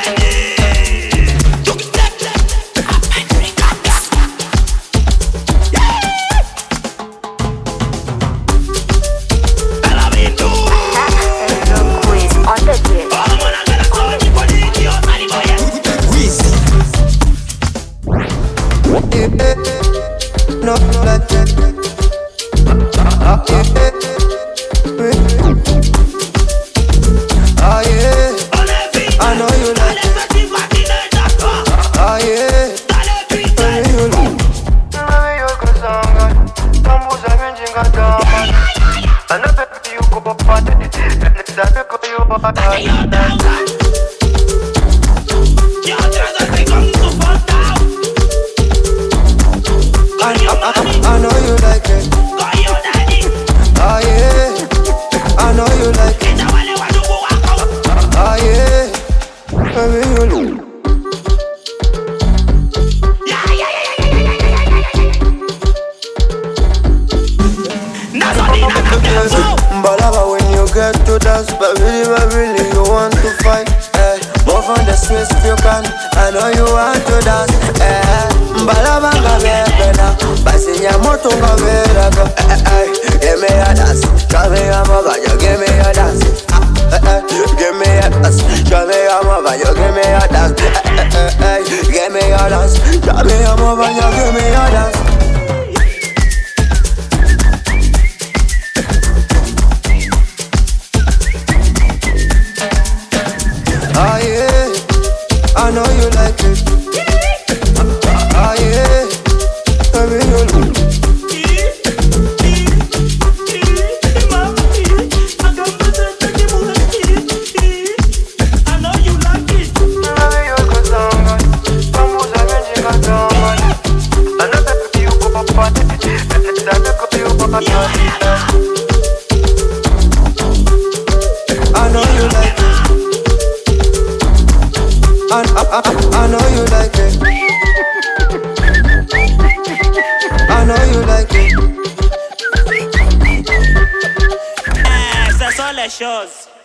No, like that. Ah, yeah. I know you like it. Ah, yeah. I know you like it. Ah, yeah. I know you like it. Ah, yeah. Baby, you know. Balaba when you get to dance, but really you want to fight. Move on the streets if you can. I know you want to dance. Balaba ngabela, basi nyamoto ngabela. Give me a dance, show me your mother, you give me a dance. Give me a dance, show me your mother, you give me a dance. Give me a dance, show me your mother, you give me a dance. Ah, yeah, I know you like it. Ah, yeah, baby, you know. I know you like it. I know you like it. I know you like it. I know you like it. Ça sent les choses.